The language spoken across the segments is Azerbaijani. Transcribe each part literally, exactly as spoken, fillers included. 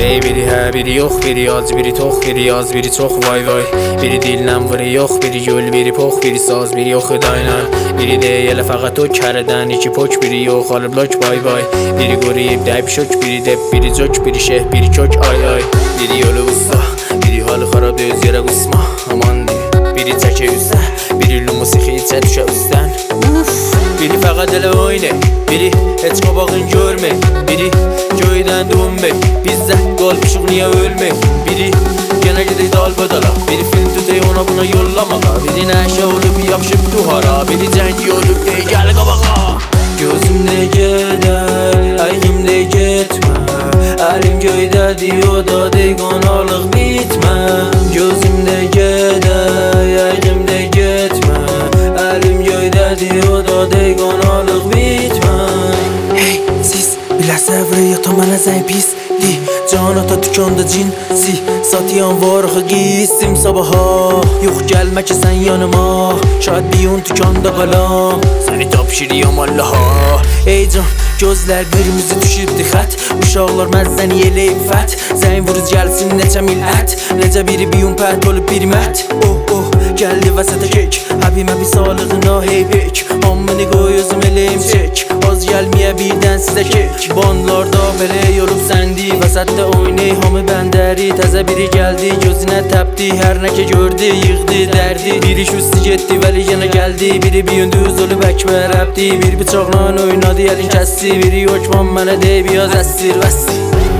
Ey biri hə, biri yox, biri ac, biri tox, biri yaz, biri çox vay vay. Biri dillə vırı yox, biri gül, biri pox, biri saz, biri yox edayla. Biri deyil elə fəqət o kərədən iki poç, biri yox alı blok vay vay. Biri quruyub dəyib şök, biri dep, biri cök, biri şeh, biri kök ay ay. Biri yolu usta, biri halı xarab öz yerə qısma, aman de. Biri çəkə üzə, biri lumusixi içə düşə üstdən. Uf, biri fəqət elə oyna, biri heç qabağın görmə, biri göydən dönmə, bizdə qalmışıq niyə ölmək. Biri yenə gedək dalbadala, biri film tutay ona buna yollamağa, biri nəşə olub yapışıb duhara, biri cəngi olub dey gəl qabağa. Gözümdə gedər, ayğımda getmə, əlim göydədir o da dey qonarlıq bitmə. Gözümdə gedər, ayğımda getmə, əlim göydədir o da dey qonarlıq bitmə. Hey siz biləsə vırıyata mənə zəng pisdi, canata dükanda cinsi, satayan varıqı giysim sabaha. Yox gəlmə ki sən yanıma, şayad bir un dükanda qalam, səni tapşırıyam Allaha. Ey can gözlər qırmızı düşübdi xət, uşaqlar məzzəni eləyib fət, zəng vuruz gəlsin neçə millət, necə biri bir un pət olub bir mət. Oh oh gəldi vəsətə kek, həbimə bir sağlığına hey pek, ammını qoy özüm eləyim çek, az gəlməyə birdən sizə kek. Bandlarda belə yorub səndi, vəsətdə oynay hamı bəndəri, təzə biri gəldi gözünə təpdi, hər nə ki gördü yığdı dərdi. Biri şüstü getdi vəli yenə gəldi, biri bir yündüz olub əkbər əbdi, bir bıçaqla oynadı əlin kəsdi, biri yoxman mənə dey biraz əsir vəssi.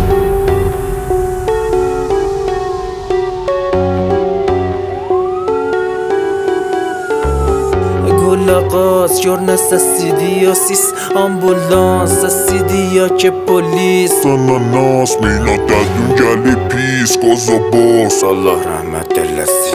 Laqas görünə səssidir ya sis, ambulans səssidir ya ki polis. Sana nas millat dərdin gəlib pis, qoza boz, Allah rəhmət eləsin.